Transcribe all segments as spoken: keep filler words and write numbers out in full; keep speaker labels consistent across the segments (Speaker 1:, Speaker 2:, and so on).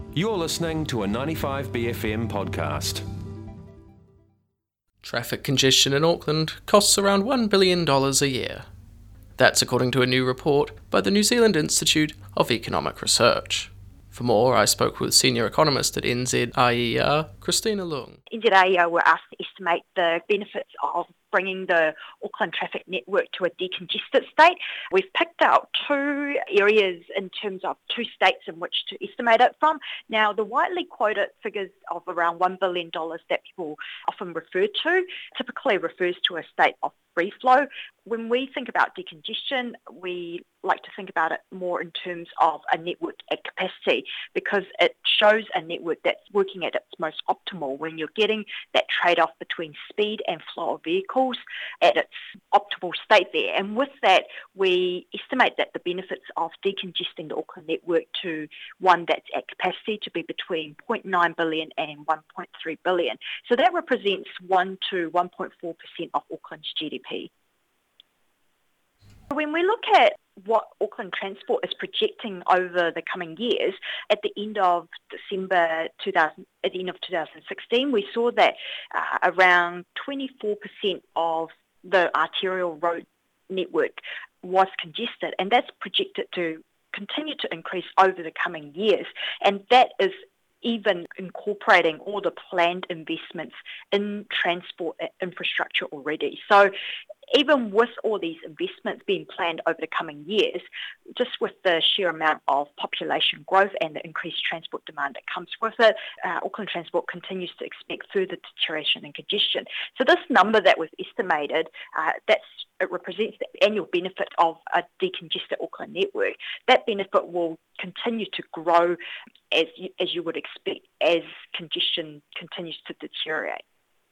Speaker 1: You're listening to a ninety-five B F M podcast.
Speaker 2: Traffic congestion in Auckland costs around one billion dollars a year. That's according to a new report by the New Zealand Institute of Economic Research. For more, I spoke with senior economist at N Z I E R, Christina Leung.
Speaker 3: N Z I E R were asked to estimate the benefits of bringing the Auckland traffic network to a decongested state. We've picked out two areas in terms of two states in which to estimate it from. Now, the widely quoted figures of around one billion dollars that people often refer to typically refers to a state of free flow. When we think about decongestion, we like to think about it more in terms of a network at capacity, because it shows a network that's working at its most optimal when you're getting that trade-off between speed and flow of vehicles at its optimal state there. And with that, we estimate that the benefits of decongesting the Auckland network to one that's at capacity to be between zero point nine billion dollars and one point three billion dollars. So that represents one to one point four percent of Auckland's G D P. When we look at what Auckland Transport is projecting over the coming years, at the end of December two thousand, at the end of two thousand sixteen, we saw that uh, around twenty-four percent of the arterial road network was congested, and that's projected to continue to increase over the coming years, and that is even incorporating all the planned investments in transport infrastructure already. So even with all these investments being planned over the coming years, just with the sheer amount of population growth and the increased transport demand that comes with it, uh, Auckland Transport continues to expect further deterioration and congestion. So this number that we've estimated, uh, that's it represents the annual benefit of a decongested Auckland network. That benefit will continue to grow as you, as you would expect as congestion continues to deteriorate.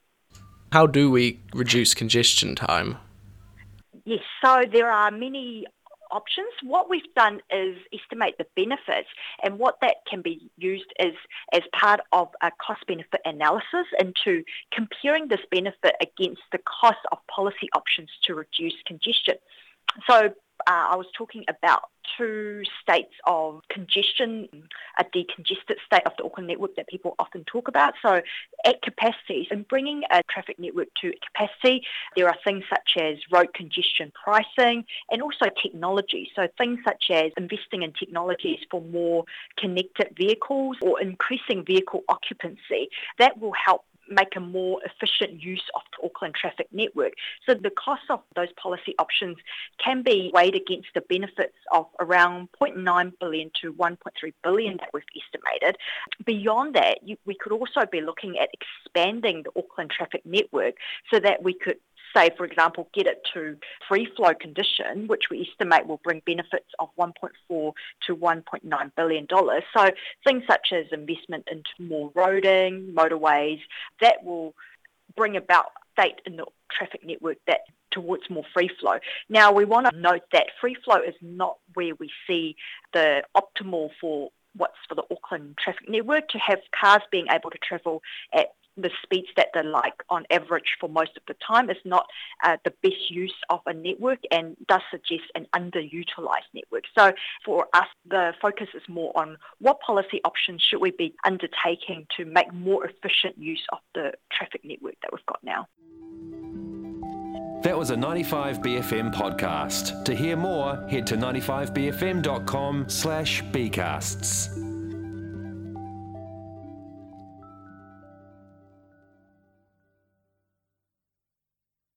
Speaker 2: How do we reduce congestion time?
Speaker 3: Yes, so there are many options. What we've done is estimate the benefits, and what that can be used is as part of a cost-benefit analysis into comparing this benefit against the cost of policy options to reduce congestion. So uh, I was talking about two states of congestion, a decongested state of the Auckland network that people often talk about. So at capacity, in bringing a traffic network to capacity, there are things such as road congestion pricing and also technology. So things such as investing in technologies for more connected vehicles or increasing vehicle occupancy. That will help make a more efficient use of the Auckland traffic network. So the cost of those policy options can be weighed against the benefits of around zero point nine billion dollars to one point three billion dollars that we've estimated. Beyond that, you, we could also be looking at expanding the Auckland traffic network so that we could, say, for example, get it to free flow condition, which we estimate will bring benefits of one point four to one point nine billion dollars. So things such as investment into more roading, motorways, that will bring about state in the traffic network that towards more free flow. Now, we want to note that free flow is not where we see the optimal for what's for the Auckland traffic network, to have cars being able to travel at the speeds that they like on average for most of the time is not uh, the best use of a network, and does suggest an underutilised network. So for us, the focus is more on what policy options should we be undertaking to make more efficient use of the traffic network that we've got now.
Speaker 1: That was a ninety-five B F M podcast. To hear more, head to ninety-five b f m dot com slash b casts.